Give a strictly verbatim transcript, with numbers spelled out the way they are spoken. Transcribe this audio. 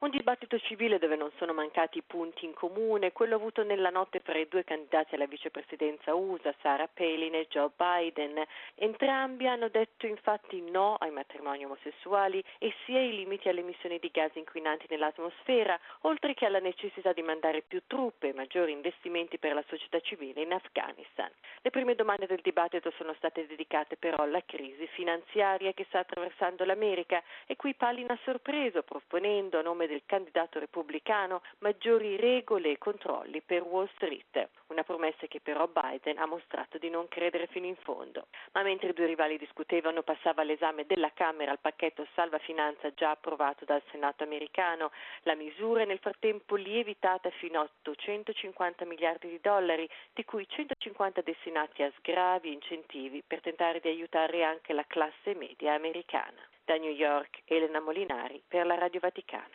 Un dibattito civile dove non sono mancati punti in comune, quello avuto nella notte fra i due candidati alla vicepresidenza U S A, Sarah Palin e Joe Biden. Entrambi hanno detto infatti no ai matrimoni omosessuali e sì ai limiti alle emissioni di gas inquinanti nell'atmosfera, oltre che alla necessità di mandare più truppe e maggiori investimenti per la società civile in Afghanistan. Le prime domande del dibattito sono state dedicate però alla crisi finanziaria che sta attraversando l'America e qui Palin ha sorpreso proponendo a nome del candidato repubblicano maggiori regole e controlli per Wall Street, una promessa che però Biden ha mostrato di non credere fino in fondo. Ma mentre i due rivali discutevano passava all'esame della Camera il pacchetto salva finanza già approvato dal Senato americano. La misura è nel frattempo lievitata fino a ottocentocinquanta miliardi di dollari, di cui centocinquanta destinati a sgravi e incentivi per tentare di aiutare anche la classe media americana. Da New York, Elena Molinari per la Radio Vaticana.